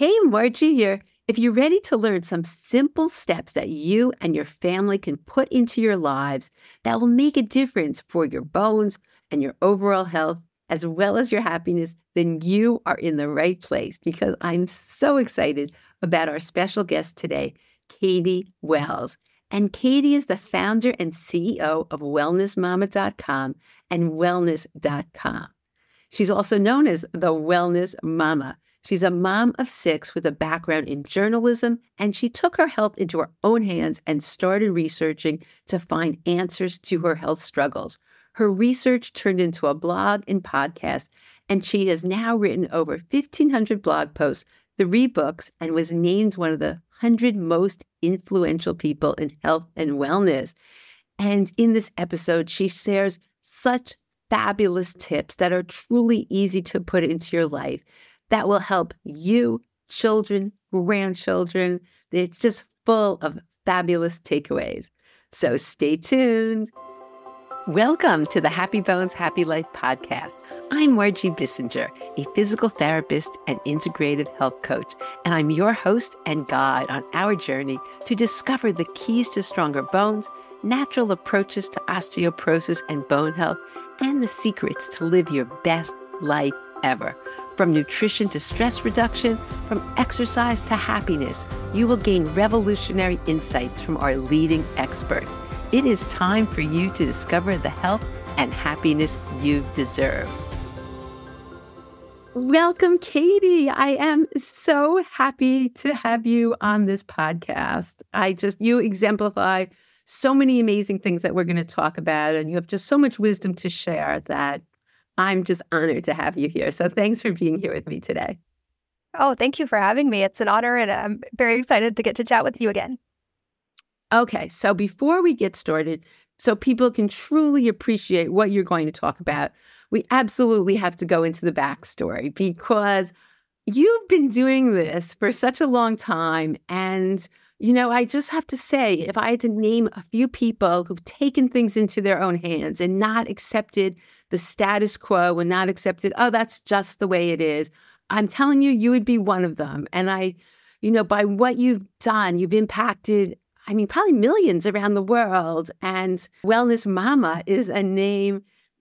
Hey, Margie here. If you're ready to learn some simple steps that you and your family can put into your lives that will make a difference for your bones and your overall health, as well as your happiness, then you are in the right place because I'm so excited about our special guest today, Katie Wells. And Katie is the founder and CEO of wellnessmama.com and wellness.com. She's also known as the Wellness Mama. She's a mom of 6 with a background in journalism, and she took her health into her own hands and started researching to find answers to her health struggles. Her research turned into a blog and podcast, and she has now written over 1,500 blog posts, 3 books, and was named one of the 100 most influential people in health and wellness. And in this episode, she shares such fabulous tips that are truly easy to put into your life that will help you, children, grandchildren. It's just full of fabulous takeaways. So stay tuned. Welcome to the Happy Bones, Happy Life podcast. I'm Margie Bissinger, a physical therapist and integrative health coach, and I'm your host and guide on our journey to discover the keys to stronger bones, natural approaches to osteoporosis and bone health, and the secrets to live your best life ever. From nutrition to stress reduction, from exercise to happiness, you will gain revolutionary insights from our leading experts. It is time for you to discover the health and happiness you deserve. Welcome, Katie. I am so happy to have you on this podcast. You exemplify so many amazing things that we're going to talk about, and you have just so much wisdom to share that I'm just honored to have you here. So thanks for being here with me today. Oh, thank you for having me. It's an honor, and I'm very excited to get to chat with you again. Okay, so before we get started, so people can truly appreciate what you're going to talk about, we absolutely have to go into the backstory because you've been doing this for such a long time. And, I just have to say, if I had to name a few people who've taken things into their own hands and not accepted the status quo and not accepted, oh, that's just the way it is, I'm telling you, you would be one of them. And by what you've done, you've impacted, probably millions around the world. And Wellness Mama is a name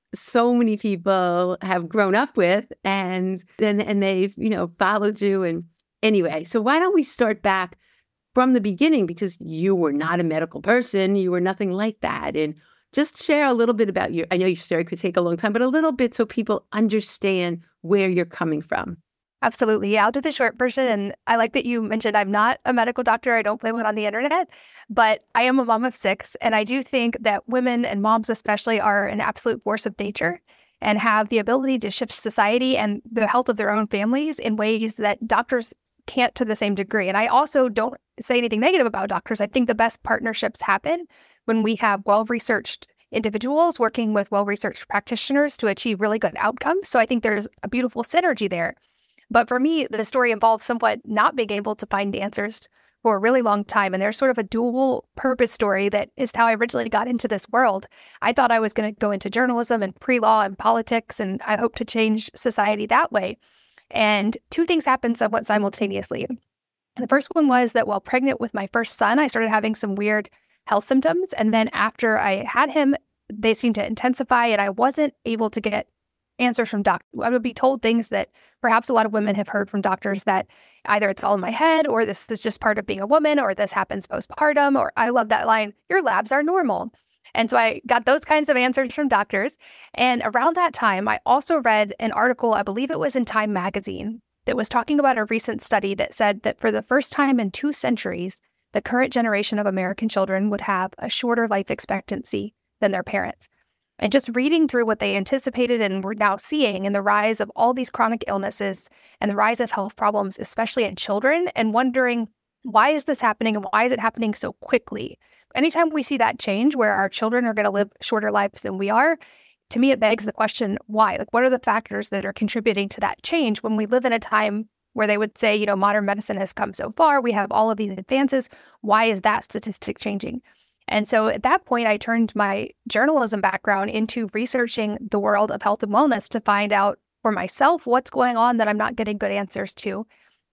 so many people have grown up with and they've, followed you. And anyway, so why don't we start back from the beginning, because you were not a medical person, you were nothing like that. And just share a little bit about I know your story could take a long time, but a little bit so people understand where you're coming from. Absolutely. Yeah, I'll do the short version. And I like that you mentioned I'm not a medical doctor. I don't blame it on the internet, but I am a mom of 6. And I do think that women and moms especially are an absolute force of nature and have the ability to shift society and the health of their own families in ways that doctors can't to the same degree. And I also don't say anything negative about doctors. I think the best partnerships happen when we have well-researched individuals working with well-researched practitioners to achieve really good outcomes. So I think there's a beautiful synergy there. But for me, the story involves somewhat not being able to find answers for a really long time. And there's sort of a dual purpose story that is how I originally got into this world. I thought I was going to go into journalism and pre-law and politics, and I hope to change society that way. And 2 things happened somewhat simultaneously. And the first one was that while pregnant with my first son, I started having some weird health symptoms. And then after I had him, they seemed to intensify, and I wasn't able to get answers from doctors. I would be told things that perhaps a lot of women have heard from doctors, that either it's all in my head, or this is just part of being a woman, or this happens postpartum, or I love that line, your labs are normal. And so I got those kinds of answers from doctors. And around that time, I also read an article, I believe it was in Time magazine, that was talking about a recent study that said that for the first time in 2 centuries, the current generation of American children would have a shorter life expectancy than their parents. And just reading through what they anticipated and were now seeing in the rise of all these chronic illnesses and the rise of health problems, especially in children, and wondering, why is this happening and why is it happening so quickly? Anytime we see that change where our children are going to live shorter lives than we are, to me, it begs the question, why? Like, what are the factors that are contributing to that change when we live in a time where they would say, modern medicine has come so far, we have all of these advances. Why is that statistic changing? And so at that point, I turned my journalism background into researching the world of health and wellness to find out for myself what's going on that I'm not getting good answers to.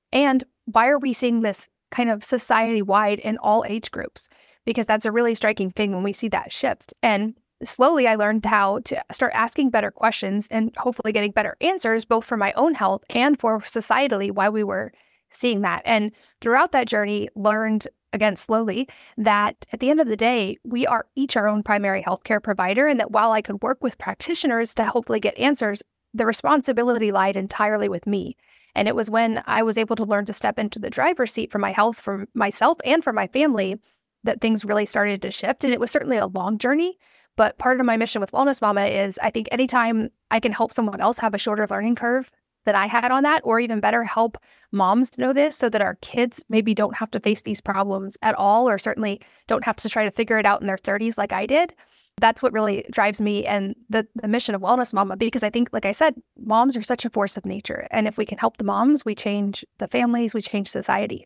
And why are we seeing this kind of society-wide in all age groups? Because that's a really striking thing when we see that shift. And slowly I learned how to start asking better questions and hopefully getting better answers, both for my own health and for societally why we were seeing that. And throughout that journey, learned again slowly that at the end of the day, we are each our own primary healthcare provider. And that while I could work with practitioners to hopefully get answers, the responsibility lied entirely with me. And it was when I was able to learn to step into the driver's seat for my health, for myself and for my family, that things really started to shift. And it was certainly a long journey. But part of my mission with Wellness Mama is I think anytime I can help someone else have a shorter learning curve that I had on that, or even better, help moms know this so that our kids maybe don't have to face these problems at all, or certainly don't have to try to figure it out in their 30s like I did. That's what really drives me and the mission of Wellness Mama, because I think, like I said, moms are such a force of nature. And if we can help the moms, we change the families, we change society.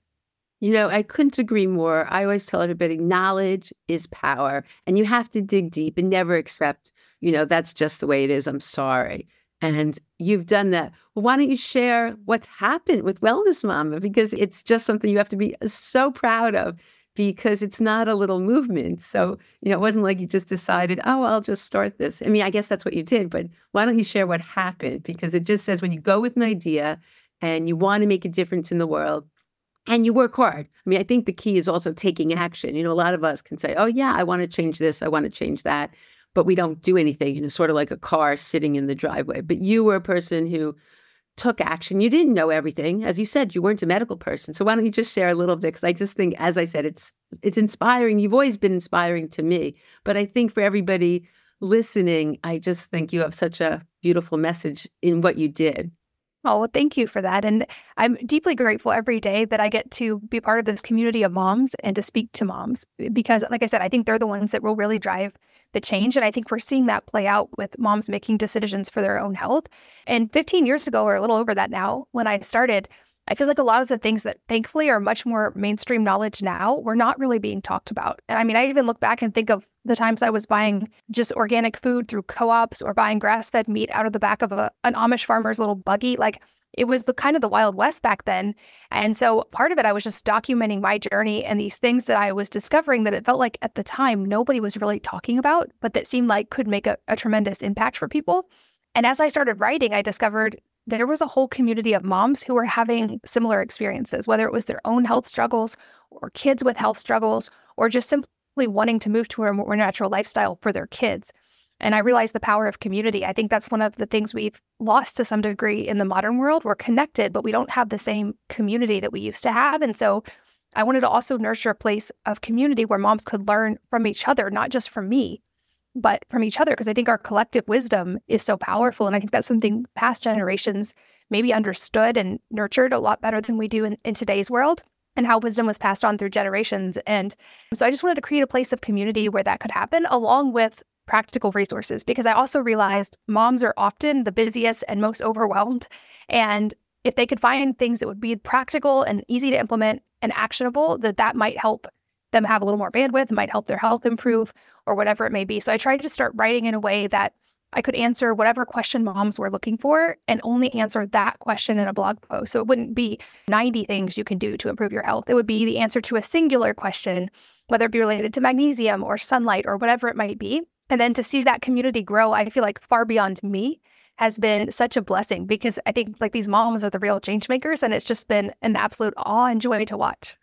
I couldn't agree more. I always tell everybody knowledge is power, and you have to dig deep and never accept, that's just the way it is. I'm sorry. And you've done that. Well, why don't you share what's happened with Wellness Mama? Because it's just something you have to be so proud of, because it's not a little movement. So, it wasn't like you just decided, oh, I'll just start this. I mean, I guess that's what you did, but why don't you share what happened? Because it just says when you go with an idea and you want to make a difference in the world, and you work hard. I mean, I think the key is also taking action. A lot of us can say, oh, yeah, I want to change this. I want to change that. But we don't do anything, sort of like a car sitting in the driveway. But you were a person who took action. You didn't know everything. As you said, you weren't a medical person. So why don't you just share a little bit? Because I just think, as I said, it's inspiring. You've always been inspiring to me. But I think for everybody listening, I just think you have such a beautiful message in what you did. Oh, well, thank you for that. And I'm deeply grateful every day that I get to be part of this community of moms and to speak to moms, because, like I said, I think they're the ones that will really drive the change. And I think we're seeing that play out with moms making decisions for their own health. And 15 years ago, or a little over that now, when I started, I feel like a lot of the things that thankfully are much more mainstream knowledge now were not really being talked about. And I mean, I even look back and think of the times I was buying just organic food through co-ops or buying grass-fed meat out of the back of an Amish farmer's little buggy. Like, it was the kind of the Wild West back then. And so part of it, I was just documenting my journey and these things that I was discovering that it felt like at the time nobody was really talking about, but that seemed like could make a tremendous impact for people. And as I started writing, I discovered there was a whole community of moms who were having similar experiences, whether it was their own health struggles or kids with health struggles, or just simply wanting to move to a more natural lifestyle for their kids. And I realized the power of community. I think that's one of the things we've lost to some degree in the modern world. We're connected, but we don't have the same community that we used to have. And so I wanted to also nurture a place of community where moms could learn from each other, not just from me, but from each other, because I think our collective wisdom is so powerful. And I think that's something past generations maybe understood and nurtured a lot better than we do in today's world, and how wisdom was passed on through generations. And so I just wanted to create a place of community where that could happen, along with practical resources, because I also realized moms are often the busiest and most overwhelmed. And if they could find things that would be practical and easy to implement and actionable, that might help them have a little more bandwidth, might help their health improve, or whatever it may be. So I tried to start writing in a way that I could answer whatever question moms were looking for and only answer that question in a blog post. So it wouldn't be 90 things you can do to improve your health. It would be the answer to a singular question, whether it be related to magnesium or sunlight or whatever it might be. And then to see that community grow, I feel like far beyond me, has been such a blessing, because I think like these moms are the real change makers, and it's just been an absolute awe and joy to watch.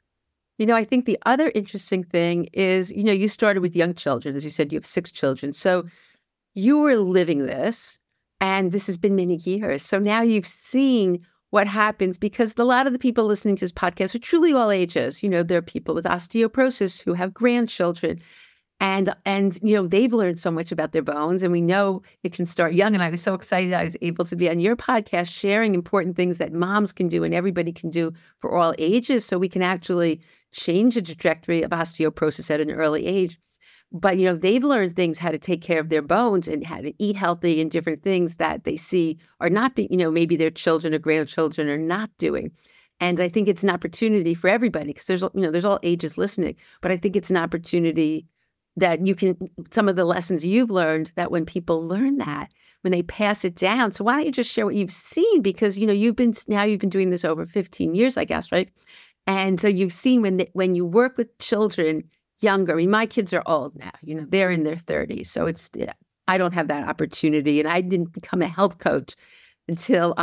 I think the other interesting thing is, you started with young children. As you said, you have 6 children. So you were living this, and this has been many years. So now you've seen what happens, because a lot of the people listening to this podcast are truly all ages. There are people with osteoporosis who have grandchildren. And they've learned so much about their bones, and we know it can start young. And I was so excited I was able to be on your podcast sharing important things that moms can do and everybody can do for all ages, so we can actually change the trajectory of osteoporosis at an early age. But, they've learned things, how to take care of their bones and how to eat healthy and different things that they see are not being, maybe their children or grandchildren are not doing. And I think it's an opportunity for everybody, because there's all ages listening, but I think it's an opportunity that you can, some of the lessons you've learned, that when people learn that, when they pass it down. So why don't you just share what you've seen? Because, you've been doing this over 15 years, I guess, right? And so you've seen when you work with children younger. I mean, my kids are old now, they're in their 30s. So I don't have that opportunity. And I didn't become a health coach until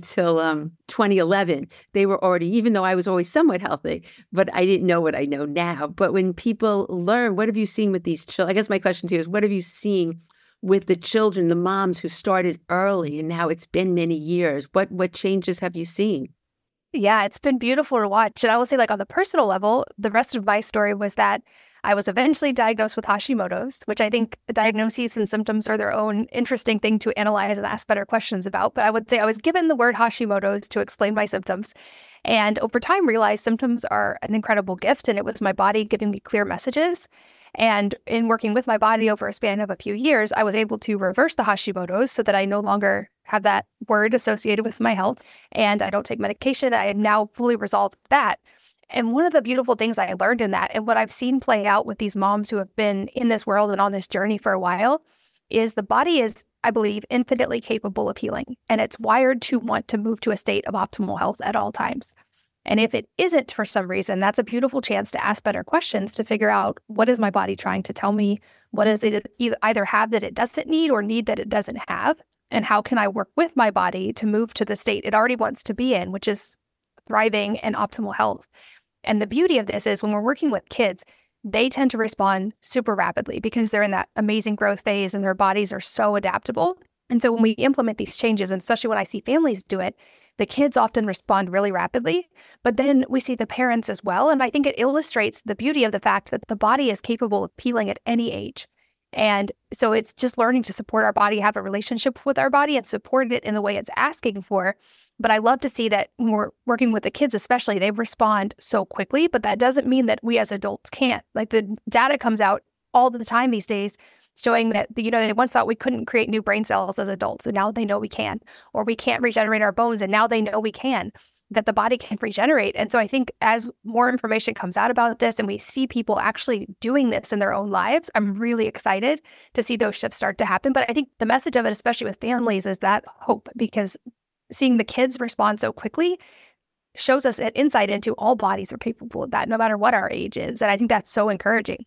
2011. They were already, even though I was always somewhat healthy, but I didn't know what I know now. But when people learn, what have you seen with these children? I guess my question to you is, what have you seen with the children, the moms who started early and now it's been many years? What changes have you seen? Yeah, it's been beautiful to watch. And I will say, like, on the personal level, the rest of my story was that I was eventually diagnosed with Hashimoto's, which I think diagnoses and symptoms are their own interesting thing to analyze and ask better questions about. But I would say I was given the word Hashimoto's to explain my symptoms. And over time, realized symptoms are an incredible gift. And it was my body giving me clear messages. And in working with my body over a span of a few years, I was able to reverse the Hashimoto's so that I no longer have that word associated with my health. And I don't take medication. I have now fully resolved that. And one of the beautiful things I learned in that, and what I've seen play out with these moms who have been in this world and on this journey for a while, is the body is, I believe, infinitely capable of healing. And it's wired to want to move to a state of optimal health at all times. And if it isn't for some reason, that's a beautiful chance to ask better questions to figure out, what is my body trying to tell me? What does it either have that it doesn't need or need that it doesn't have? And how can I work with my body to move to the state it already wants to be in, which is thriving and optimal health? And the beauty of this is when we're working with kids, they tend to respond super rapidly because they're in that amazing growth phase and their bodies are so adaptable. And so when we implement these changes, and especially when I see families do it, the kids often respond really rapidly, but then we see the parents as well. And I think it illustrates the beauty of the fact that the body is capable of healing at any age. And so it's just learning to support our body, have a relationship with our body, and support it in the way it's asking for. But I love to see that when we're working with the kids, especially, they respond so quickly, but that doesn't mean that we as adults can't. Like, the data comes out all the time these days showing that, they once thought we couldn't create new brain cells as adults, and now they know we can. Or we can't regenerate our bones, and now they know we can, that the body can regenerate. And so I think as more information comes out about this and we see people actually doing this in their own lives, I'm really excited to see those shifts start to happen. But I think the message of it, especially with families, is that hope, because seeing the kids respond so quickly shows us an insight into all bodies are capable of that, no matter what our age is. And I think that's so encouraging.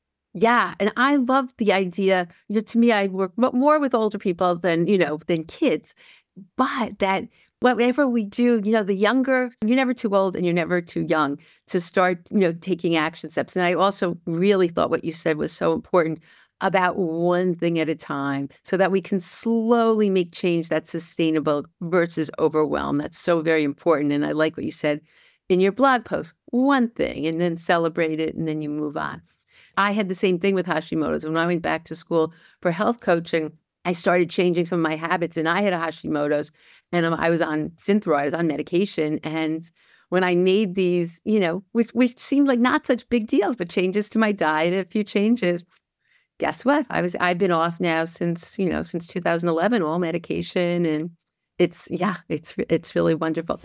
Yeah. And I love the idea, to me, I work more with older people than kids, but that whatever we do, the younger, you're never too old and you're never too young to start, taking action steps. And I also really thought what you said was so important about one thing at a time so that we can slowly make change that's sustainable versus overwhelm. That's so very important. And I like what you said in your blog post, one thing, and then celebrate it, and then you move on. I had the same thing with Hashimoto's. When I went back to school for health coaching, I started changing some of my habits, and I had a Hashimoto's, and I was on Synthroid, I was on medication. And when I made these, which seemed like not such big deals, but changes to my diet, a few changes, guess what? I've been off now since 2011, all medication, and it's really wonderful.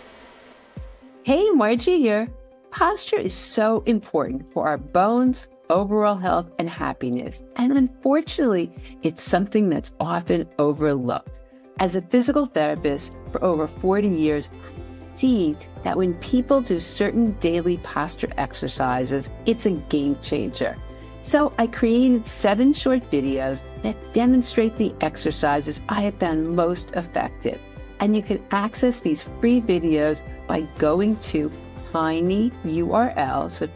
Hey, Margie here. Posture is so important for our bones, overall health, and happiness. And unfortunately, it's something that's often overlooked. As a physical therapist for over 40 years, I've seen that when people do certain daily posture exercises, it's a game changer. So I created 7 short videos that demonstrate the exercises I have found most effective. And you can access these free videos by going to tinyurl, so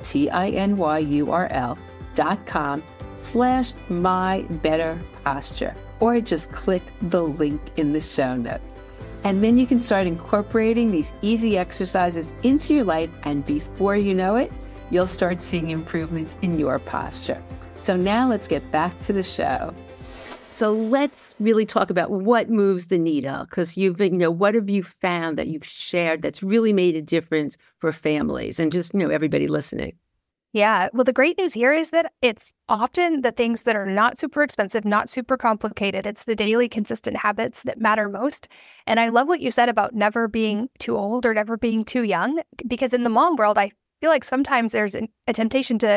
tinyurl.com/mybetterposture, or just click the link in the show notes. And then you can start incorporating these easy exercises into your life, and before you know it, you'll start seeing improvements in your posture. So now let's get back to the show. So let's really talk about what moves the needle, because what have you found that you've shared that's really made a difference for families and just, everybody listening? Yeah. Well, the great news here is that it's often the things that are not super expensive, not super complicated. It's the daily consistent habits that matter most. And I love what you said about never being too old or never being too young, because in the mom world, I feel like sometimes there's a temptation to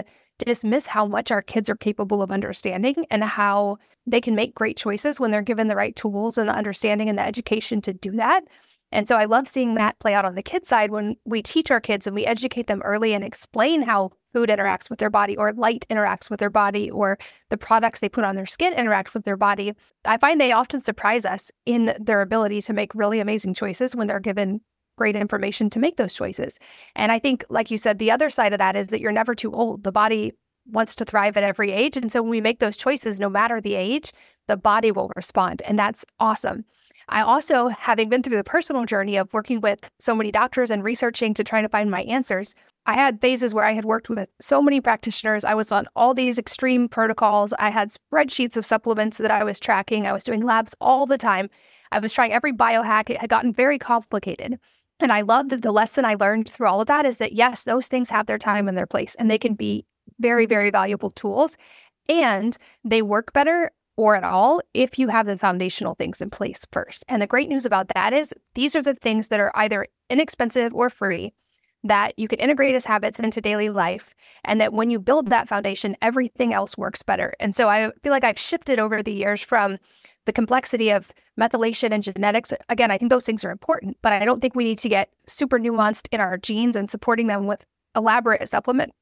dismiss how much our kids are capable of understanding and how they can make great choices when they're given the right tools and the understanding and the education to do that. And so I love seeing that play out on the kids side when we teach our kids and we educate them early and explain how food interacts with their body or light interacts with their body or the products they put on their skin interact with their body. I find they often surprise us in their ability to make really amazing choices when they're given great information to make those choices. And I think, like you said, the other side of that is that you're never too old. The body wants to thrive at every age. And so when we make those choices, no matter the age, the body will respond. And that's awesome. I also, having been through the personal journey of working with so many doctors and researching to try to find my answers, I had phases where I had worked with so many practitioners. I was on all these extreme protocols. I had spreadsheets of supplements that I was tracking. I was doing labs all the time. I was trying every biohack. It had gotten very complicated. And I love that the lesson I learned through all of that is that, yes, those things have their time and their place, and they can be very, very valuable tools. And they work better or at all if you have the foundational things in place first. And the great news about that is these are the things that are either inexpensive or free that you can integrate as habits into daily life. And that when you build that foundation, everything else works better. And so I feel like I've shifted over the years from the complexity of methylation and genetics. Again, I think those things are important, but I don't think we need to get super nuanced in our genes and supporting them with elaborate supplement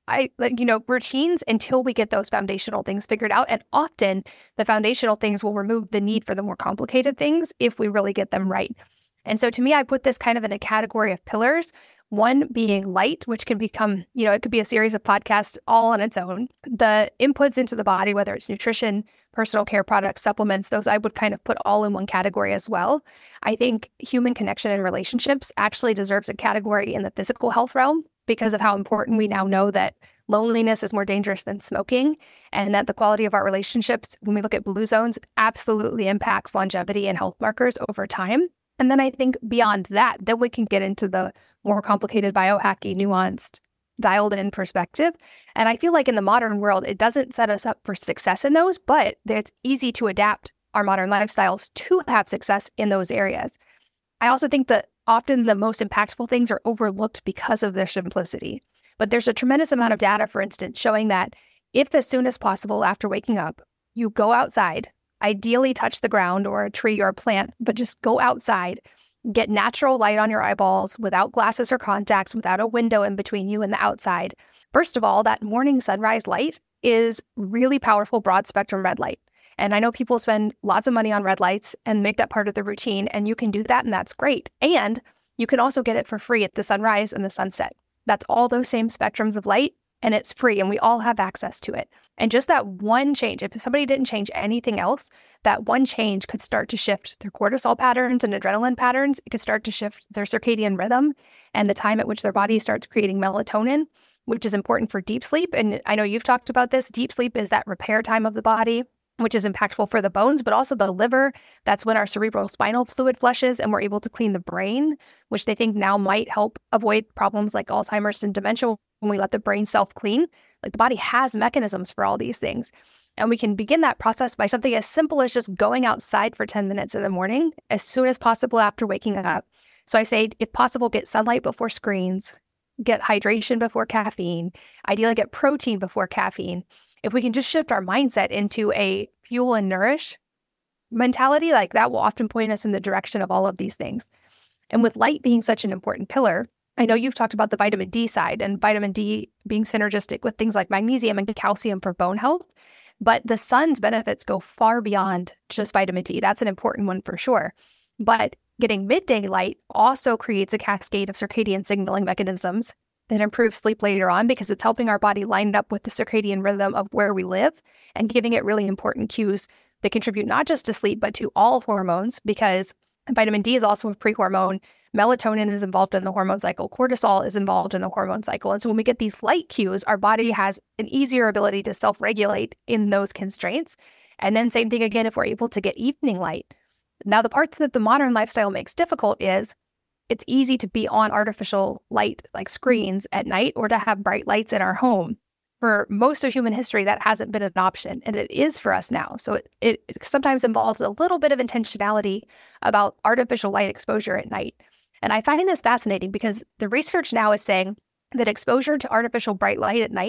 routines until we get those foundational things figured out. And often the foundational things will remove the need for the more complicated things if we really get them right. And so to me, I put this kind of in a category of pillars, one being light, which can become, it could be a series of podcasts all on its own. The inputs into the body, whether it's nutrition, personal care products, supplements, those I would kind of put all in one category as well. I think human connection and relationships actually deserves a category in the physical health realm because of how important we now know that loneliness is more dangerous than smoking, and that the quality of our relationships, when we look at blue zones, absolutely impacts longevity and health markers over time. And then I think beyond that, then we can get into the more complicated biohacking, nuanced, dialed in perspective. And I feel like in the modern world, it doesn't set us up for success in those, but it's easy to adapt our modern lifestyles to have success in those areas. I also think that often the most impactful things are overlooked because of their simplicity. But there's a tremendous amount of data, for instance, showing that if as soon as possible after waking up, you go outside, ideally touch the ground or a tree or a plant, but just go outside, get natural light on your eyeballs without glasses or contacts, without a window in between you and the outside. First of all, that morning sunrise light is really powerful broad spectrum red light. And I know people spend lots of money on red lights and make that part of the routine, and you can do that, and that's great. And you can also get it for free at the sunrise and the sunset. That's all those same spectrums of light, and it's free, and we all have access to it. And just that one change, if somebody didn't change anything else, that one change could start to shift their cortisol patterns and adrenaline patterns. It could start to shift their circadian rhythm and the time at which their body starts creating melatonin, which is important for deep sleep. And I know you've talked about this. Deep sleep is that repair time of the body, which is impactful for the bones, but also the liver. That's when our cerebral spinal fluid flushes and we're able to clean the brain, which they think now might help avoid problems like Alzheimer's and dementia when we let the brain self-clean. Like the body has mechanisms for all these things. And we can begin that process by something as simple as just going outside for 10 minutes in the morning as soon as possible after waking up. So I say, if possible, get sunlight before screens, get hydration before caffeine, ideally get protein before caffeine. If we can just shift our mindset into a fuel and nourish mentality, like that will often point us in the direction of all of these things. And with light being such an important pillar, I know you've talked about the vitamin D side and vitamin D being synergistic with things like magnesium and calcium for bone health, but the sun's benefits go far beyond just vitamin D. That's an important one for sure. But getting midday light also creates a cascade of circadian signaling mechanisms that improve sleep later on because it's helping our body line up with the circadian rhythm of where we live and giving it really important cues that contribute not just to sleep, but to all hormones, because vitamin D is also a pre-hormone. Melatonin is involved in the hormone cycle. Cortisol is involved in the hormone cycle. And so when we get these light cues, our body has an easier ability to self-regulate in those constraints. And then same thing again, if we're able to get evening light. Now, the part that the modern lifestyle makes difficult is it's easy to be on artificial light like screens at night or to have bright lights in our home. For most of human history, that hasn't been an option, and it is for us now. So it sometimes involves a little bit of intentionality about artificial light exposure at night. And I find this fascinating because the research now is saying that exposure to artificial bright light at night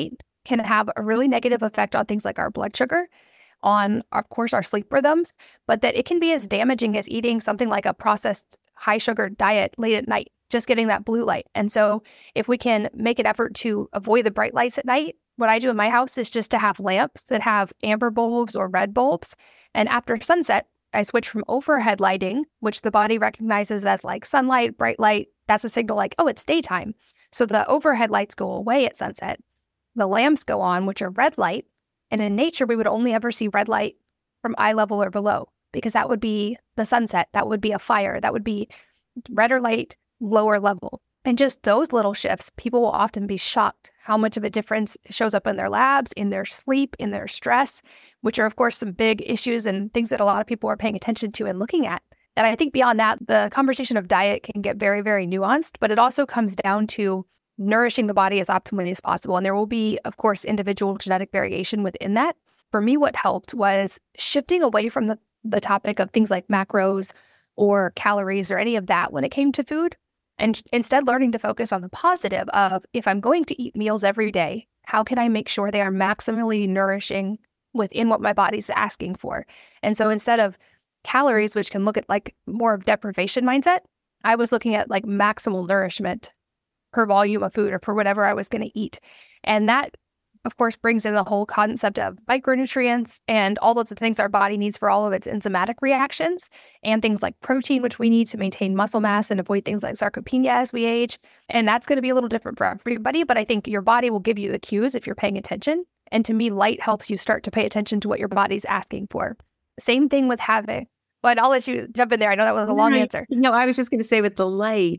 can have a really negative effect on things like our blood sugar, on, of course, our sleep rhythms, but that it can be as damaging as eating something like a processed high sugar diet late at night, just getting that blue light. And so if we can make an effort to avoid the bright lights at night, what I do in my house is just to have lamps that have amber bulbs or red bulbs. And after sunset, I switch from overhead lighting, which the body recognizes as like sunlight, bright light. That's a signal like, oh, it's daytime. So the overhead lights go away at sunset. The lamps go on, which are red light. And in nature, we would only ever see red light from eye level or below, because that would be the sunset. That would be a fire. That would be redder light, lower level. And just those little shifts, people will often be shocked how much of a difference shows up in their labs, in their sleep, in their stress, which are, of course, some big issues and things that a lot of people are paying attention to and looking at. And I think beyond that, the conversation of diet can get very, very nuanced, but it also comes down to nourishing the body as optimally as possible. And there will be, of course, individual genetic variation within that. For me, what helped was shifting away from the topic of things like macros or calories or any of that when it came to food, and instead learning to focus on the positive of, if I'm going to eat meals every day, how can I make sure they are maximally nourishing within what my body's asking for? And so instead of calories, which can look at like more of deprivation mindset, I was looking at like maximal nourishment per volume of food or per whatever I was going to eat. And that, of course, brings in the whole concept of micronutrients and all of the things our body needs for all of its enzymatic reactions, and things like protein, which we need to maintain muscle mass and avoid things like sarcopenia as we age. And that's going to be a little different for everybody, but I think your body will give you the cues if you're paying attention. And to me, light helps you start to pay attention to what your body's asking for. Same thing with having, but I'll let you jump in there. I know that was a long answer. No, I was just going to say with the light,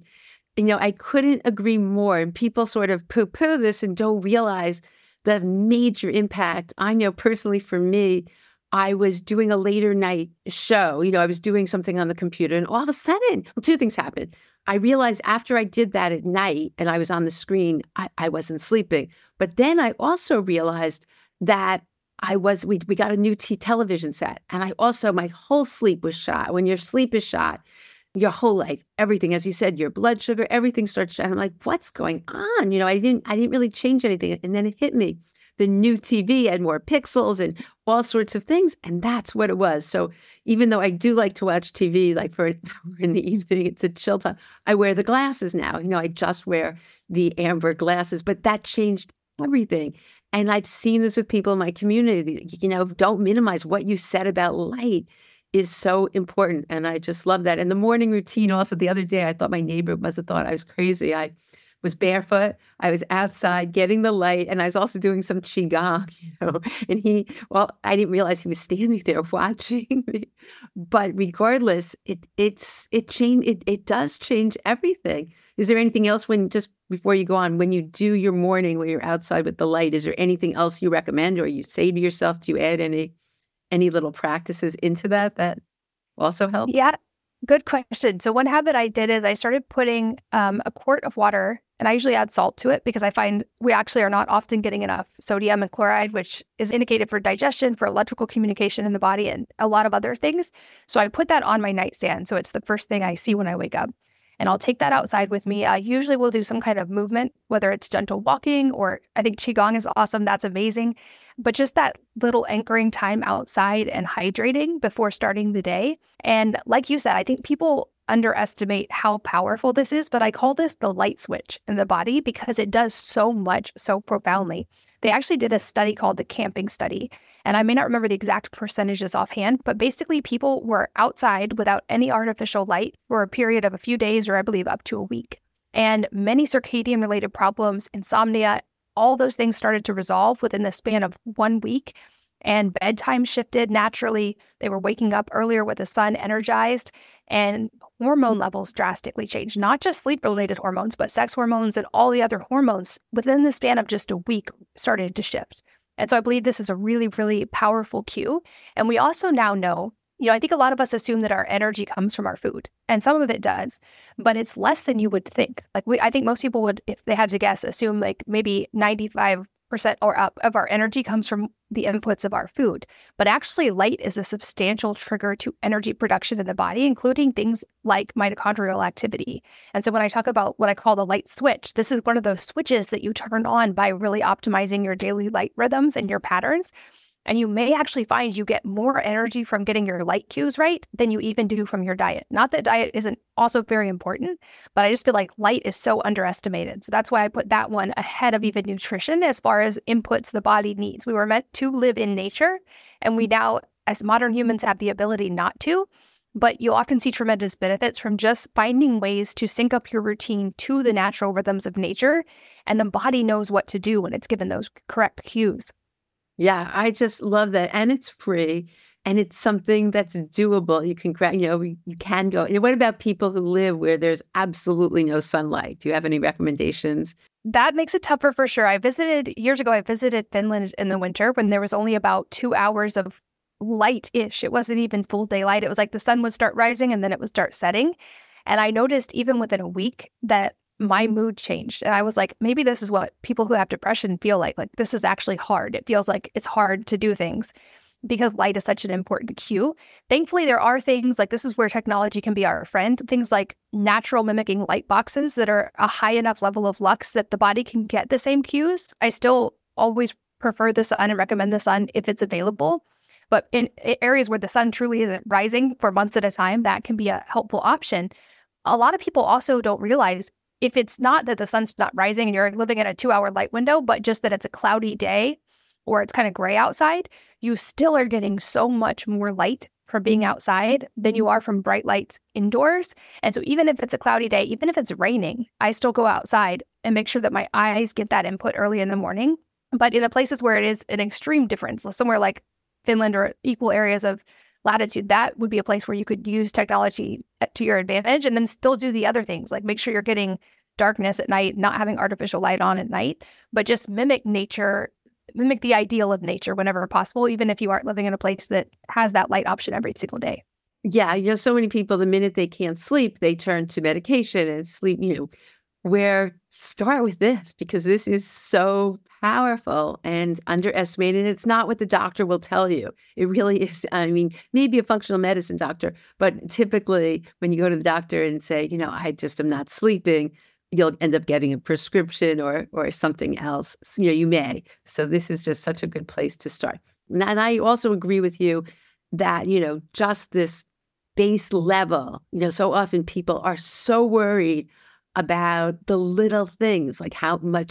I couldn't agree more. And people sort of poo-poo this and don't realize the major impact. I know personally for me, I was doing a later night show. I was doing something on the computer, and all of a sudden, two things happened. I realized after I did that at night and I was on the screen, I wasn't sleeping. But then I also realized that we got a new television set. And my whole sleep was shot. When your sleep is shot, your whole life, everything, as you said, your blood sugar, everything starts shot. I'm like, what's going on? I didn't really change anything. And then it hit me. The new TV had more pixels and all sorts of things. And that's what it was. So even though I do like to watch TV, like for an hour in the evening, it's a chill time, I wear the glasses now. I just wear the amber glasses, but that changed everything. And I've seen this with people in my community. Don't minimize what you said about light is so important. And I just love that. And the morning routine also, the other day, I thought my neighbor must have thought I was crazy. I was barefoot. I was outside getting the light. And I was also doing some Qigong, and I didn't realize he was standing there watching me. But regardless, it does change everything. Is there anything else before you go on, when you do your morning, when you're outside with the light, is there anything else you recommend, or you say to yourself, do you add any little practices into that also help? Yeah, good question. So one habit I did is I started putting a quart of water, and I usually add salt to it because I find we actually are not often getting enough sodium and chloride, which is indicated for digestion, for electrical communication in the body, and a lot of other things. So I put that on my nightstand. So it's the first thing I see when I wake up. And I'll take that outside with me. I usually will do some kind of movement, whether it's gentle walking, or I think Qigong is awesome. That's amazing. But just that little anchoring time outside and hydrating before starting the day. And like you said, I think people underestimate how powerful this is, but I call this the light switch in the body because it does so much so profoundly. They actually did a study called the camping study, and I may not remember the exact percentages offhand, but basically people were outside without any artificial light for a period of a few days, or I believe up to a week. And many circadian related problems, insomnia, all those things started to resolve within the span of 1 week. And bedtime shifted naturally. They were waking up earlier with the sun, energized, and hormone levels drastically changed. Not just sleep-related hormones, but sex hormones and all the other hormones within the span of just a week started to shift. And so I believe this is a really, really powerful cue. And we also now know, I think a lot of us assume that our energy comes from our food, and some of it does, but it's less than you would think. I think most people would, if they had to guess, assume like maybe 95% 90% or up of our energy comes from the inputs of our food. But actually, light is a substantial trigger to energy production in the body, including things like mitochondrial activity. And so when I talk about what I call the light switch, this is one of those switches that you turn on by really optimizing your daily light rhythms and your patterns. And you may actually find you get more energy from getting your light cues right than you even do from your diet. Not that diet isn't also very important, but I just feel like light is so underestimated. So that's why I put that one ahead of even nutrition as far as inputs the body needs. We were meant to live in nature, and we now, as modern humans, have the ability not to. But you often see tremendous benefits from just finding ways to sync up your routine to the natural rhythms of nature, and the body knows what to do when it's given those correct cues. Yeah, I just love that. And it's free and it's something that's doable. You can, you can go. What about people who live where there's absolutely no sunlight? Do you have any recommendations? That makes it tougher for sure. Years ago, I visited Finland in the winter when there was only about 2 hours of light-ish. It wasn't even full daylight. It was like the sun would start rising and then it would start setting. And I noticed even within a week that my mood changed. And I was like, maybe this is what people who have depression feel like. Like, this is actually hard. It feels like it's hard to do things because light is such an important cue. Thankfully, there are things like, this is where technology can be our friend. Things like natural mimicking light boxes that are a high enough level of lux that the body can get the same cues. I still always prefer the sun and recommend the sun if it's available. But in areas where the sun truly isn't rising for months at a time, that can be a helpful option. A lot of people also don't realize if it's not that the sun's not rising and you're living in a 2-hour light window, but just that it's a cloudy day or it's kind of gray outside, you still are getting so much more light from being outside than you are from bright lights indoors. And so even if it's a cloudy day, even if it's raining, I still go outside and make sure that my eyes get that input early in the morning. But in the places where it is an extreme difference, somewhere like Finland or equal areas of latitude, that would be a place where you could use technology to your advantage and then still do the other things, like make sure you're getting darkness at night, not having artificial light on at night, but just mimic nature, mimic the ideal of nature whenever possible, even if you aren't living in a place that has that light option every single day. Yeah, so many people, the minute they can't sleep, they turn to medication and sleep, start with this because this is so powerful and underestimated. It's not what the doctor will tell you. It really is. I mean, maybe a functional medicine doctor, but typically when you go to the doctor and say, I just am not sleeping, you'll end up getting a prescription or something else. You may. So this is just such a good place to start. And I also agree with you that, just this base level, so often people are so worried about the little things, like how much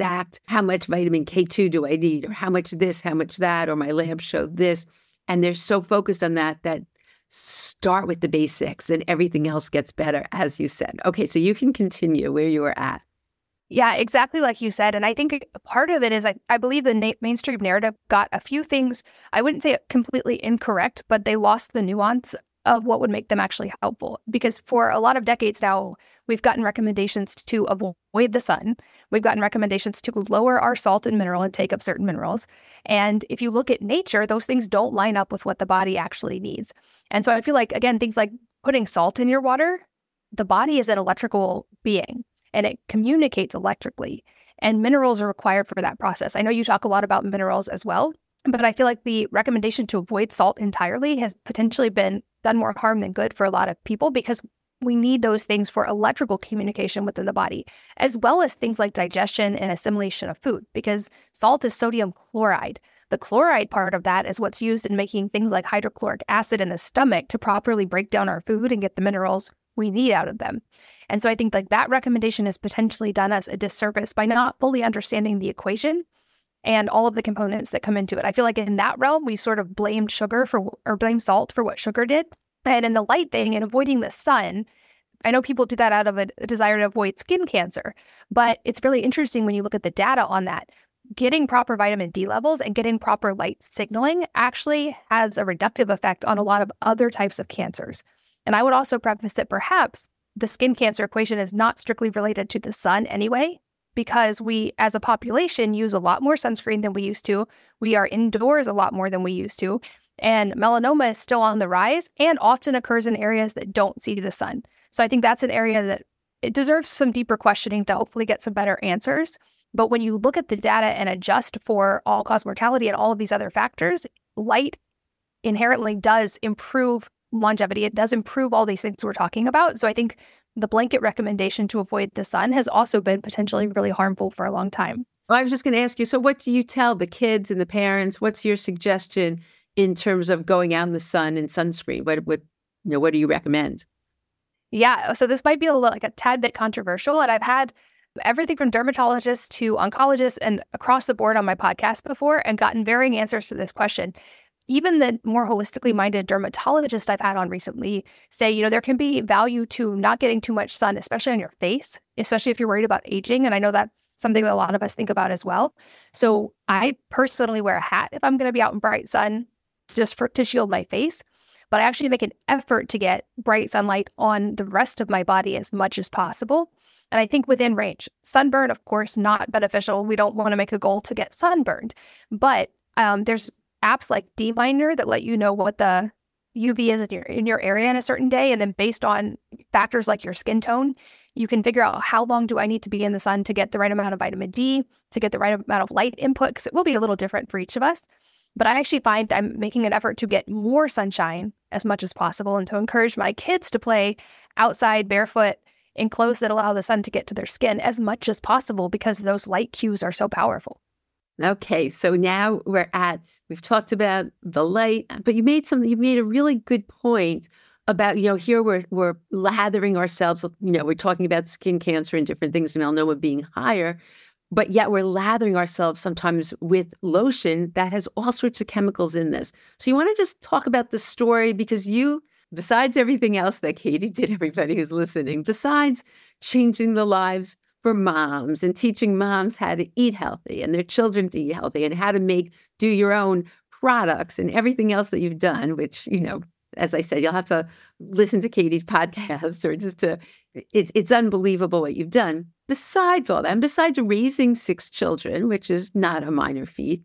vitamin K2 do I need, or how much this, how much that, or my lab showed this. And they're so focused on that start with the basics and everything else gets better, as you said. Okay, so you can continue where you were at. Yeah, exactly like you said. And I think part of it is I believe the mainstream narrative got a few things, I wouldn't say completely incorrect, but they lost the nuance of what would make them actually helpful. Because for a lot of decades now, we've gotten recommendations to avoid the sun. We've gotten recommendations to lower our salt and mineral intake of certain minerals. And if you look at nature, those things don't line up with what the body actually needs. And so I feel like, again, things like putting salt in your water, the body is an electrical being and it communicates electrically. And minerals are required for that process. I know you talk a lot about minerals as well, but I feel like the recommendation to avoid salt entirely has potentially been done more harm than good for a lot of people because we need those things for electrical communication within the body, as well as things like digestion and assimilation of food, because salt is sodium chloride. The chloride part of that is what's used in making things like hydrochloric acid in the stomach to properly break down our food and get the minerals we need out of them. And so I think like that recommendation has potentially done us a disservice by not fully understanding the equation and all of the components that come into it. I feel like in that realm, we sort of blamed blamed salt for what sugar did. And in the light thing and avoiding the sun, I know people do that out of a desire to avoid skin cancer, but it's really interesting when you look at the data on that. Getting proper vitamin D levels and getting proper light signaling actually has a reductive effect on a lot of other types of cancers. And I would also preface that perhaps the skin cancer equation is not strictly related to the sun anyway, because we, as a population, use a lot more sunscreen than we used to. We are indoors a lot more than we used to. And melanoma is still on the rise and often occurs in areas that don't see the sun. So I think that's an area that it deserves some deeper questioning to hopefully get some better answers. But when you look at the data and adjust for all-cause mortality and all of these other factors, light inherently does improve longevity. It does improve all these things we're talking about. So I think the blanket recommendation to avoid the sun has also been potentially really harmful for a long time. Well, I was just going to ask you, so what do you tell the kids and the parents? What's your suggestion in terms of going out in the sun and sunscreen? What do you recommend? Yeah, so this might be like a tad bit controversial, and I've had everything from dermatologists to oncologists and across the board on my podcast before and gotten varying answers to this question. Even the more holistically minded dermatologist I've had on recently say, there can be value to not getting too much sun, especially on your face, especially if you're worried about aging. And I know that's something that a lot of us think about as well. So I personally wear a hat if I'm going to be out in bright sun just to shield my face. But I actually make an effort to get bright sunlight on the rest of my body as much as possible. And I think within range. Sunburn, of course, not beneficial. We don't want to make a goal to get sunburned. But there's apps like DMinder that let you know what the UV is in your area in a certain day. And then based on factors like your skin tone, you can figure out how long do I need to be in the sun to get the right amount of vitamin D, to get the right amount of light input, because it will be a little different for each of us. But I actually find I'm making an effort to get more sunshine as much as possible and to encourage my kids to play outside barefoot in clothes that allow the sun to get to their skin as much as possible because those light cues are so powerful. Okay, so now we've talked about the light, but you made a really good point about, here we're lathering ourselves, we're talking about skin cancer and different things, melanoma being higher, but yet we're lathering ourselves sometimes with lotion that has all sorts of chemicals in this. So you want to just talk about the story because besides everything else that Katie did, everybody who's listening, besides changing the lives for moms and teaching moms how to eat healthy and their children to eat healthy and how to do your own products and everything else that you've done, which, as I said, you'll have to listen to Katie's podcast or it's unbelievable what you've done. Besides all that, and besides raising 6 children, which is not a minor feat,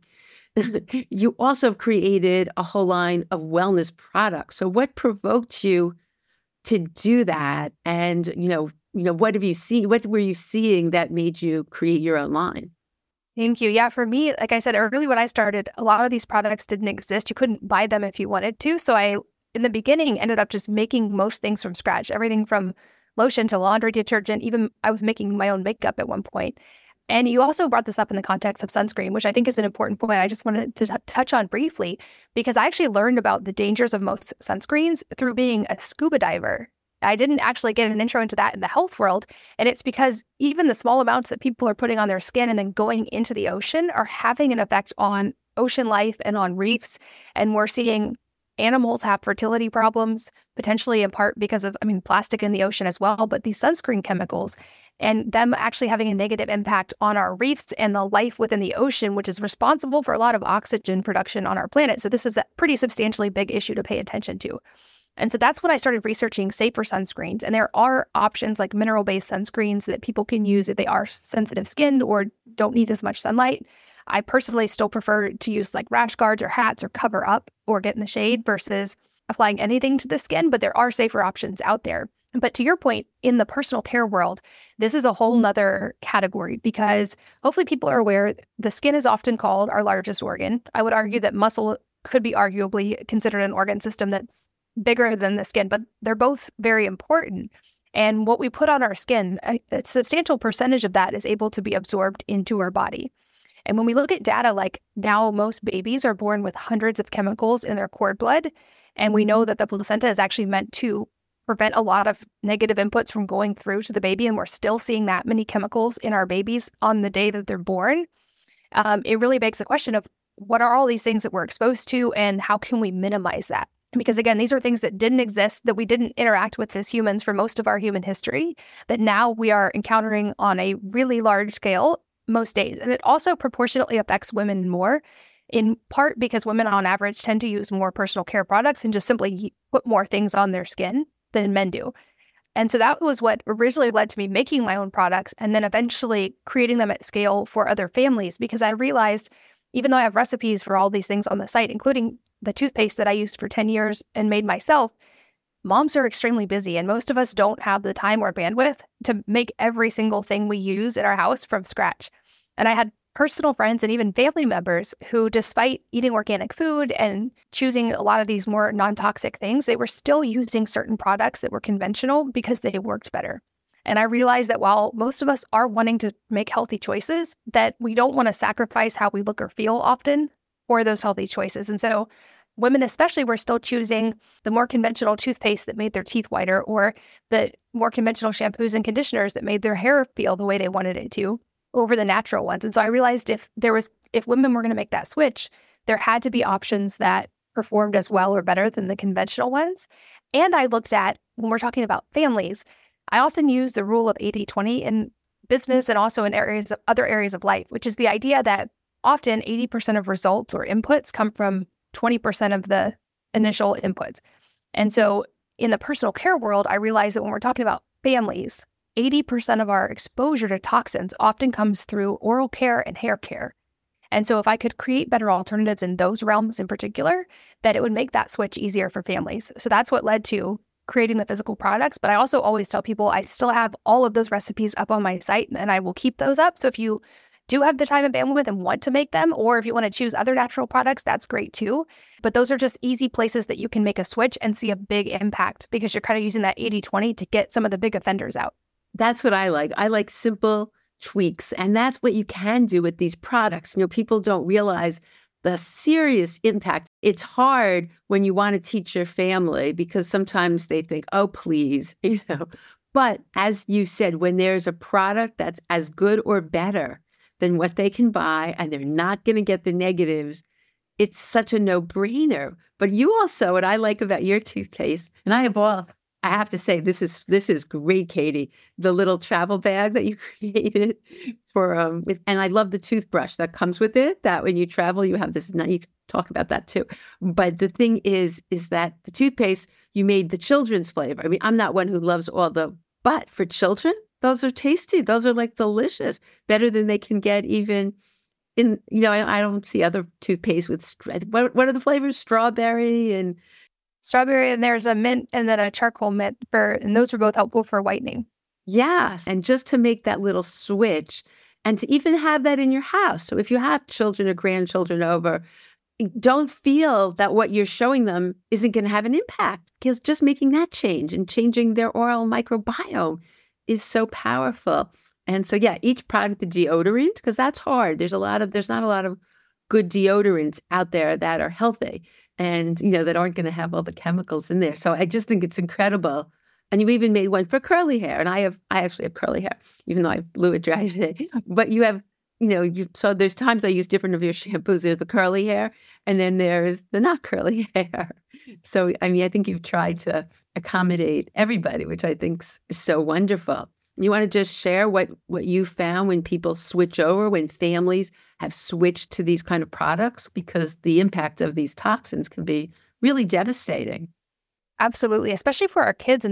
you also have created a whole line of wellness products. So what provoked you to do that? And, what have you seen? What were you seeing that made you create your own line? Thank you. Yeah, for me, like I said early when I started, a lot of these products didn't exist. You couldn't buy them if you wanted to. So I, in the beginning, ended up just making most things from scratch, everything from lotion to laundry detergent. Even I was making my own makeup at one point. And you also brought this up in the context of sunscreen, which I think is an important point. I just wanted to touch on briefly because I actually learned about the dangers of most sunscreens through being a scuba diver. I didn't actually get an intro into that in the health world. And it's because even the small amounts that people are putting on their skin and then going into the ocean are having an effect on ocean life and on reefs. And we're seeing animals have fertility problems, potentially in part because of, plastic in the ocean as well, but these sunscreen chemicals and them actually having a negative impact on our reefs and the life within the ocean, which is responsible for a lot of oxygen production on our planet. So this is a pretty substantially big issue to pay attention to. And so that's when I started researching safer sunscreens. And there are options like mineral-based sunscreens that people can use if they are sensitive skinned or don't need as much sunlight. I personally still prefer to use like rash guards or hats or cover up or get in the shade versus applying anything to the skin, but there are safer options out there. But to your point, in the personal care world, this is a whole nother category because hopefully people are aware the skin is often called our largest organ. I would argue that muscle could be arguably considered an organ system that's bigger than the skin, but they're both very important. And what we put on our skin, a substantial percentage of that is able to be absorbed into our body. And when we look at data, like now most babies are born with hundreds of chemicals in their cord blood. And we know that the placenta is actually meant to prevent a lot of negative inputs from going through to the baby. And we're still seeing that many chemicals in our babies on the day that they're born. It really begs the question of what are all these things that we're exposed to and how can we minimize that? Because again, these are things that didn't exist, that we didn't interact with as humans for most of our human history, that now we are encountering on a really large scale most days. And it also proportionately affects women more, in part because women on average tend to use more personal care products and just simply put more things on their skin than men do. And so that was what originally led to me making my own products and then eventually creating them at scale for other families, because I realized even though I have recipes for all these things on the site, including the toothpaste that I used for 10 years and made myself, moms are extremely busy and most of us don't have the time or bandwidth to make every single thing we use in our house from scratch. And I had personal friends and even family members who, despite eating organic food and choosing a lot of these more non-toxic things, they were still using certain products that were conventional because they worked better. And I realized that while most of us are wanting to make healthy choices, that we don't want to sacrifice how we look or feel often for those healthy choices. And so women especially were still choosing the more conventional toothpaste that made their teeth whiter, or the more conventional shampoos and conditioners that made their hair feel the way they wanted it to, over the natural ones. And so I realized if women were going to make that switch, there had to be options that performed as well or better than the conventional ones. And I looked at, when we're talking about families, I often use the rule of 80-20 in business and also in other areas of life, which is the idea that often 80% of results or inputs come from 20% of the initial inputs. And so in the personal care world, I realized that when we're talking about families, 80% of our exposure to toxins often comes through oral care and hair care. And so if I could create better alternatives in those realms in particular, that it would make that switch easier for families. So that's what led to creating the physical products. But I also always tell people I still have all of those recipes up on my site and I will keep those up. So if you do have the time and bandwidth and want to make them, or if you want to choose other natural products, that's great too. But those are just easy places that you can make a switch and see a big impact because you're kind of using that 80-20 to get some of the big offenders out. That's what I like. I like simple tweaks. And that's what you can do with these products. People don't realize the serious impact. It's hard when you want to teach your family because sometimes they think, oh, please, But as you said, when there's a product that's as good or better than what they can buy and they're not going to get the negatives, it's such a no-brainer. But you also, what I like about your toothpaste, and I have to say, this is great, Katie. The little travel bag that you created for and I love the toothbrush that comes with it. That when you travel, you have this. Now you can talk about that too. But the thing is that the toothpaste you made the children's flavor. I mean, I'm not one who loves but for children, those are tasty. Those are like delicious, better than they can get even in. I don't see other toothpaste with what are the flavors? Strawberry, and there's a mint and then a charcoal mint and those are both helpful for whitening. Yes. And just to make that little switch and to even have that in your house. So if you have children or grandchildren over, don't feel that what you're showing them isn't going to have an impact, because just making that change and changing their oral microbiome is so powerful. And so, yeah, each product, the deodorant, because that's hard. There's not a lot of good deodorants out there that are healthy and, that aren't going to have all the chemicals in there. So I just think it's incredible. And you even made one for curly hair. And I actually have curly hair, even though I blew it dry today. But you have, so there's times I use different of your shampoos. There's the curly hair and then there's the not curly hair. So, I mean, I think you've tried to accommodate everybody, which I think is so wonderful. You want to just share what you found when people switch over, when families have switched to these kind of products, because the impact of these toxins can be really devastating. Absolutely, especially for our kids in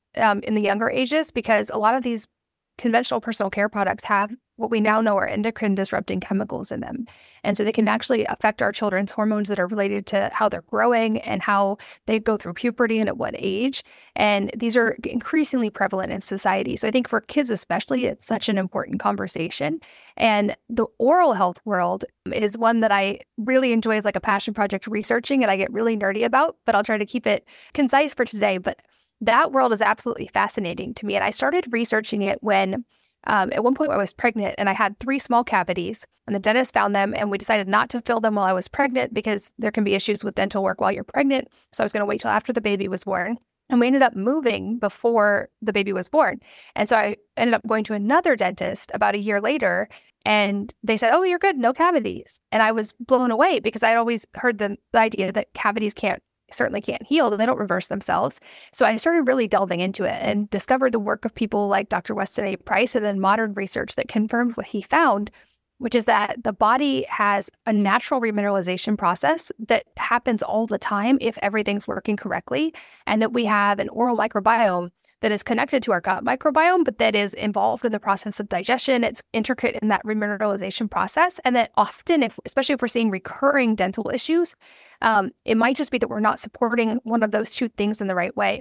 the younger ages, because a lot of these conventional personal care products have what we now know are endocrine disrupting chemicals in them. And so they can actually affect our children's hormones that are related to how they're growing and how they go through puberty and at what age. And these are increasingly prevalent in society. So I think for kids especially, it's such an important conversation. And the oral health world is one that I really enjoy as like a passion project researching, and I get really nerdy about, but I'll try to keep it concise for today. But that world is absolutely fascinating to me. And I started researching it when at one point I was pregnant and I had 3 small cavities, and the dentist found them, and we decided not to fill them while I was pregnant because there can be issues with dental work while you're pregnant. So I was going to wait till after the baby was born. And we ended up moving before the baby was born. And so I ended up going to another dentist about a year later, and they said, oh, you're good, no cavities. And I was blown away because I'd always heard the idea that cavities certainly can't heal, and they don't reverse themselves. So I started really delving into it and discovered the work of people like Dr. Weston A. Price, and then modern research that confirmed what he found, which is that the body has a natural remineralization process that happens all the time if everything's working correctly, and that we have an oral microbiome that is connected to our gut microbiome, but that is involved in the process of digestion. It's intricate in that remineralization process. And that often, especially if we're seeing recurring dental issues, it might just be that we're not supporting one of those 2 things in the right way.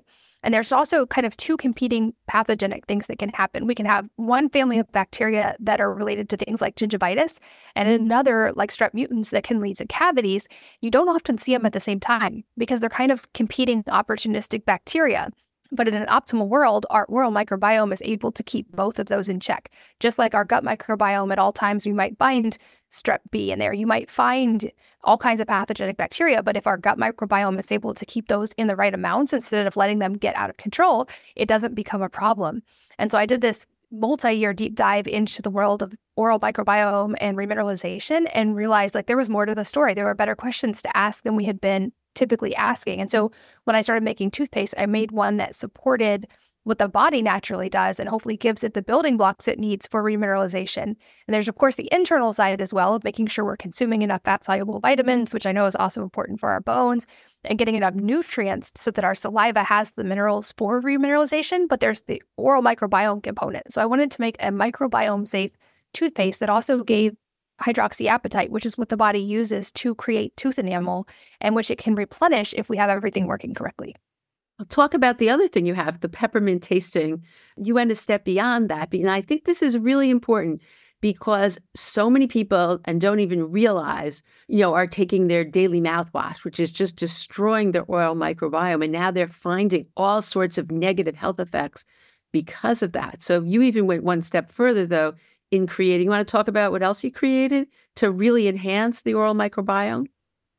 And there's also kind of two competing pathogenic things that can happen. We can have one family of bacteria that are related to things like gingivitis and another like strep mutans that can lead to cavities. You don't often see them at the same time because they're kind of competing opportunistic bacteria. But in an optimal world, our oral microbiome is able to keep both of those in check. Just like our gut microbiome, at all times we might find strep B in there. You might find all kinds of pathogenic bacteria, but if our gut microbiome is able to keep those in the right amounts instead of letting them get out of control, it doesn't become a problem. And so I did this multi-year deep dive into the world of oral microbiome and remineralization and realized like there was more to the story. There were better questions to ask than we had been typically asking. And so when I started making toothpaste, I made one that supported what the body naturally does and hopefully gives it the building blocks it needs for remineralization. And there's, of course, the internal side as well of making sure we're consuming enough fat-soluble vitamins, which I know is also important for our bones, and getting enough nutrients so that our saliva has the minerals for remineralization. But there's the oral microbiome component. So I wanted to make a microbiome-safe toothpaste that also gave hydroxyapatite, which is what the body uses to create tooth enamel and which it can replenish if we have everything working correctly. I'll talk about the other thing you have, the peppermint tasting. You went a step beyond that. And I think this is really important because so many people, and don't even realize, are taking their daily mouthwash, which is just destroying their oral microbiome. And now they're finding all sorts of negative health effects because of that. So you even went one step further, though, in creating. You want to talk about what else you created to really enhance the oral microbiome?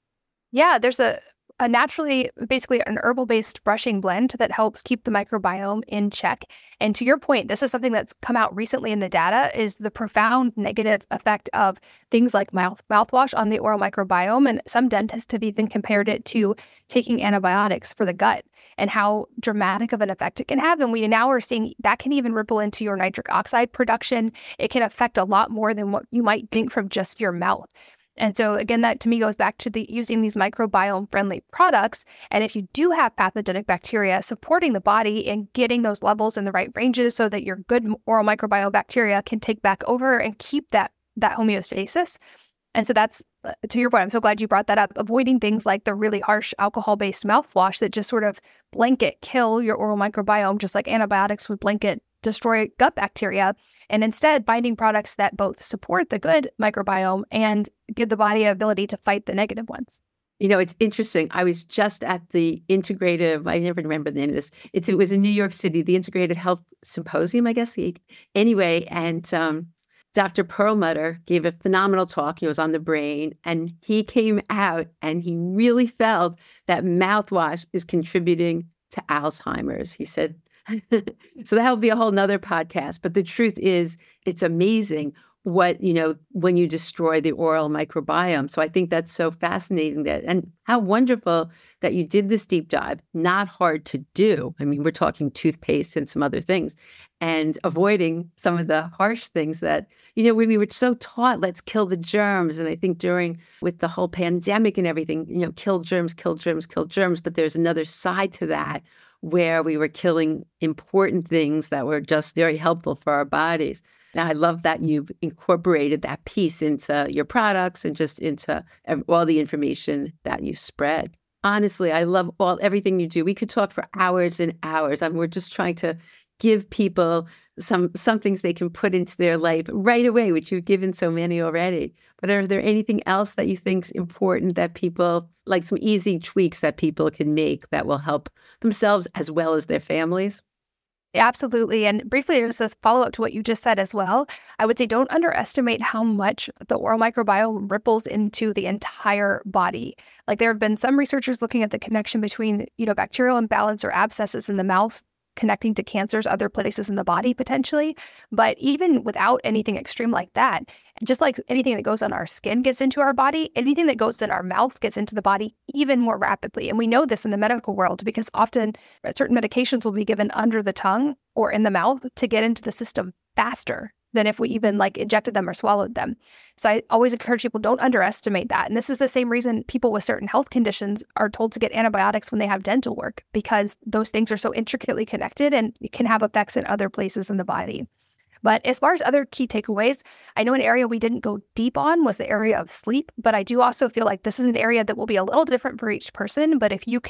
Yeah, there's a naturally, basically an herbal-based brushing blend that helps keep the microbiome in check. And to your point, this is something that's come out recently in the data, is the profound negative effect of things like mouthwash on the oral microbiome. And some dentists have even compared it to taking antibiotics for the gut and how dramatic of an effect it can have. And we now are seeing that can even ripple into your nitric oxide production. It can affect a lot more than what you might think from just your mouth. And so again, that to me goes back to using these microbiome-friendly products. And if you do have pathogenic bacteria, supporting the body and getting those levels in the right ranges so that your good oral microbiome bacteria can take back over and keep that homeostasis. And so that's, to your point, I'm so glad you brought that up, avoiding things like the really harsh alcohol-based mouthwash that just sort of blanket kill your oral microbiome, just like antibiotics would blanket destroy gut bacteria, and instead finding products that both support the good microbiome and give the body an ability to fight the negative ones. It's interesting. I was just at the I never remember the name of this. It was in New York City, the Integrated Health Symposium, I guess. Anyway, and Dr. Perlmutter gave a phenomenal talk. He was on the brain, and he came out and he really felt that mouthwash is contributing to Alzheimer's. He said, so that'll be a whole nother podcast. But the truth is, it's amazing what, when you destroy the oral microbiome. So I think that's so fascinating and how wonderful that you did this deep dive, not hard to do. I mean, we're talking toothpaste and some other things and avoiding some of the harsh things that, we were so taught, let's kill the germs. And I think with the whole pandemic and everything, kill germs, kill germs, kill germs. But there's another side to that where we were killing important things that were just very helpful for our bodies. Now, I love that you've incorporated that piece into your products and just into all the information that you spread. Honestly, I love everything you do. We could talk for hours and hours. We're just trying to give people some things they can put into their life right away, which you've given so many already. But are there anything else that you think is important that people, like some easy tweaks that people can make that will help themselves as well as their families? Absolutely. And briefly, just as follow-up to what you just said as well, I would say don't underestimate how much the oral microbiome ripples into the entire body. Like there have been some researchers looking at the connection between, bacterial imbalance or abscesses in the mouth connecting to cancers other places in the body potentially. But even without anything extreme like that, just like anything that goes on our skin gets into our body, anything that goes in our mouth gets into the body even more rapidly. And we know this in the medical world because often certain medications will be given under the tongue or in the mouth to get into the system faster than if we even injected them or swallowed them. So I always encourage people, don't underestimate that. And this is the same reason people with certain health conditions are told to get antibiotics when they have dental work, because those things are so intricately connected and it can have effects in other places in the body. But as far as other key takeaways, I know an area we didn't go deep on was the area of sleep, but I do also feel like this is an area that will be a little different for each person. But if you can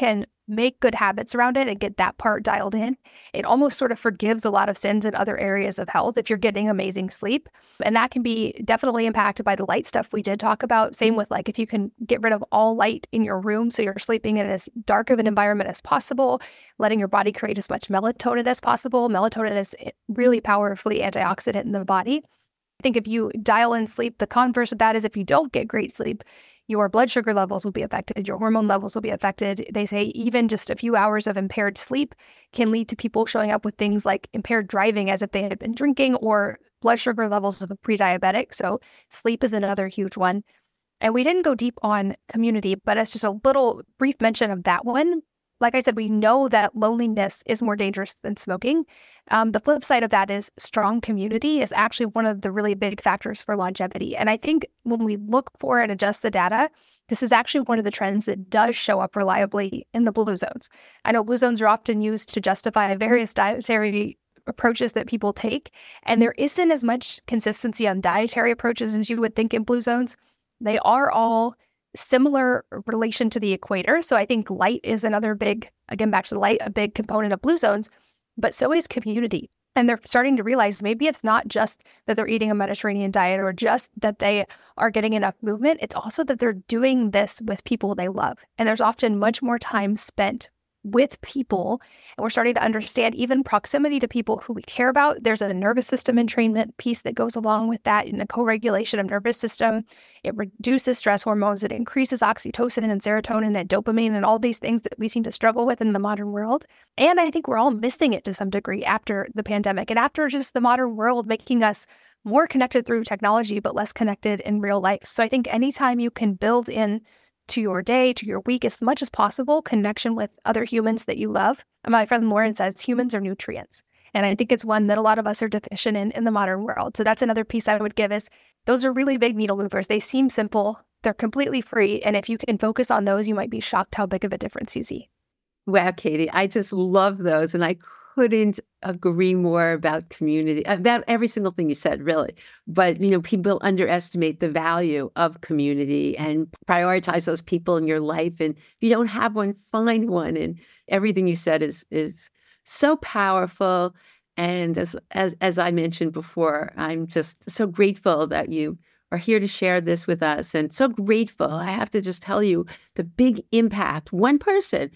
make good habits around it and get that part dialed in, it almost sort of forgives a lot of sins in other areas of health if you're getting amazing sleep. And that can be definitely impacted by the light stuff we did talk about. Same with like if you can get rid of all light in your room so you're sleeping in as dark of an environment as possible, letting your body create as much melatonin as possible. Melatonin is really powerfully antioxidant in the body. I think if you dial in sleep, the converse of that is if you don't get great sleep, your blood sugar levels will be affected, your hormone levels will be affected. They say even just a few hours of impaired sleep can lead to people showing up with things like impaired driving as if they had been drinking, or blood sugar levels of a pre-diabetic. So sleep is another huge one. And we didn't go deep on community, but it's just a little brief mention of that one. Like I said, we know that loneliness is more dangerous than smoking. The flip side of that is strong community is actually one of the really big factors for longevity. And I think when we look for and adjust the data, this is actually one of the trends that does show up reliably in the blue zones. I know blue zones are often used to justify various dietary approaches that people take, and there isn't as much consistency on dietary approaches as you would think in blue zones. They are all similar relation to the equator. So I think light is another big, again, back to the light, a big component of blue zones, but so is community. And they're starting to realize maybe it's not just that they're eating a Mediterranean diet or just that they are getting enough movement. It's also that they're doing this with people they love. And there's often much more time spent with people. And we're starting to understand even proximity to people who we care about. There's a nervous system entrainment piece that goes along with that in the co-regulation of nervous system. It reduces stress hormones. It increases oxytocin and serotonin and dopamine and all these things that we seem to struggle with in the modern world. And I think we're all missing it to some degree after the pandemic and after just the modern world making us more connected through technology, but less connected in real life. So I think anytime you can build in to your day, to your week, as much as possible, connection with other humans that you love. And my friend Lauren says humans are nutrients. And I think it's one that a lot of us are deficient in the modern world. So that's another piece I would give is those are really big needle movers. They seem simple. They're completely free. And if you can focus on those, you might be shocked how big of a difference you see. Wow, Katie, I just love those. And I couldn't agree more about community, about every single thing you said, really. But, people underestimate the value of community and prioritize those people in your life. And if you don't have one, find one. And everything you said is so powerful. And as I mentioned before, I'm just so grateful that you are here to share this with us, and so grateful. I have to just tell you the big impact, one person,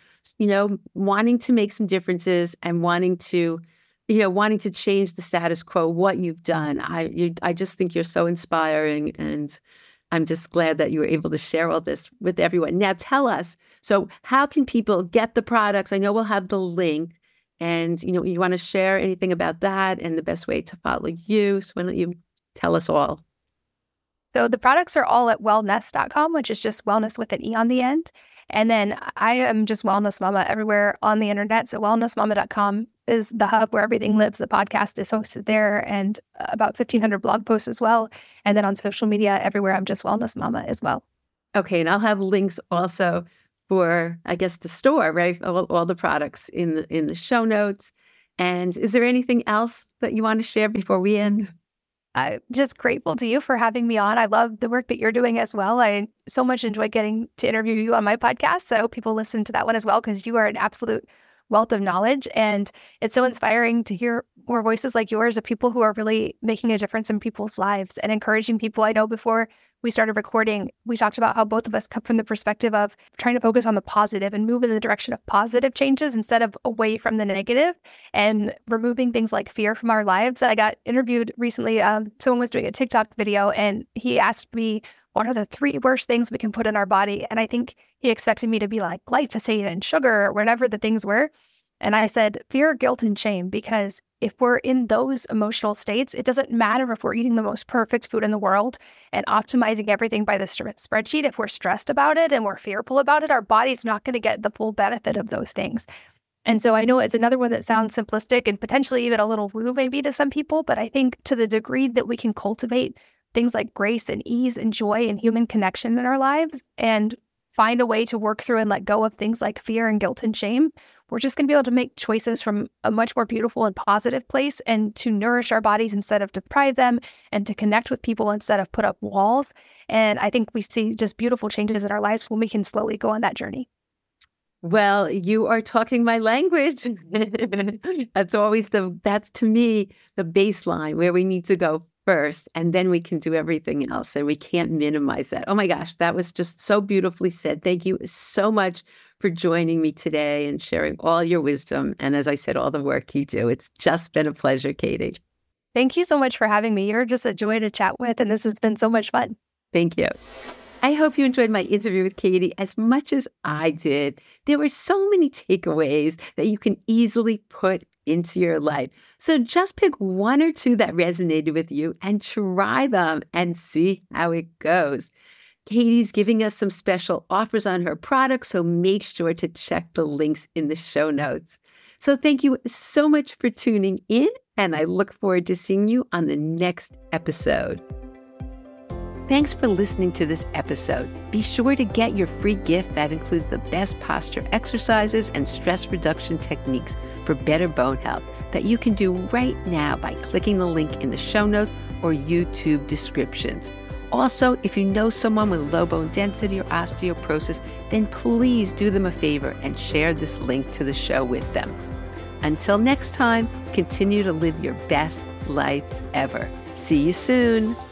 wanting to make some differences and wanting to change the status quo, what you've done. I just think you're so inspiring, and I'm just glad that you were able to share all this with everyone. Now tell us, so how can people get the products? I know we'll have the link, and you want to share anything about that and the best way to follow you. So why don't you tell us all? So the products are all at wellness.com, which is just wellness with an E on the end. And then I am just Wellness Mama everywhere on the internet. So wellnessmama.com is the hub where everything lives. The podcast is hosted there, and about 1,500 blog posts as well. And then on social media, everywhere, I'm just Wellness Mama as well. Okay. And I'll have links also for, I guess, the store, right? All the products in the show notes. And is there anything else that you want to share before we end? I'm just grateful to you for having me on. I love the work that you're doing as well. I so much enjoy getting to interview you on my podcast. So I hope people listen to that one as well, because you are an absolute wealth of knowledge. And it's so inspiring to hear more voices like yours of people who are really making a difference in people's lives and encouraging people. I know before we started recording, we talked about how both of us come from the perspective of trying to focus on the positive and move in the direction of positive changes instead of away from the negative, and removing things like fear from our lives. I got interviewed recently. Someone was doing a TikTok video and he asked me, what are the 3 worst things we can put in our body? And I think he expected me to be like glyphosate and sugar or whatever the things were. And I said, fear, guilt, and shame, because if we're in those emotional states, it doesn't matter if we're eating the most perfect food in the world and optimizing everything by the spreadsheet. If we're stressed about it and we're fearful about it, our body's not going to get the full benefit of those things. And so I know it's another one that sounds simplistic and potentially even a little woo maybe to some people, but I think to the degree that we can cultivate things like grace and ease and joy and human connection in our lives and find a way to work through and let go of things like fear and guilt and shame, we're just going to be able to make choices from a much more beautiful and positive place, and to nourish our bodies instead of deprive them, and to connect with people instead of put up walls. And I think we see just beautiful changes in our lives when we can slowly go on that journey. Well, you are talking my language. That's to me the baseline where we need to go first, and then we can do everything else, and we can't minimize that. Oh my gosh, that was just so beautifully said. Thank you so much for joining me today and sharing all your wisdom. And as I said, all the work you do. It's just been a pleasure, Katie. Thank you so much for having me. You're just a joy to chat with, and this has been so much fun. Thank you. I hope you enjoyed my interview with Katie as much as I did. There were so many takeaways that you can easily put into your life. So just pick one or two that resonated with you and try them and see how it goes. Katie's giving us some special offers on her products, so make sure to check the links in the show notes. So thank you so much for tuning in, and I look forward to seeing you on the next episode. Thanks for listening to this episode. Be sure to get your free gift that includes the best posture exercises and stress reduction techniques for better bone health that you can do right now by clicking the link in the show notes or YouTube descriptions. Also, if you know someone with low bone density or osteoporosis, then please do them a favor and share this link to the show with them. Until next time, continue to live your best life ever. See you soon.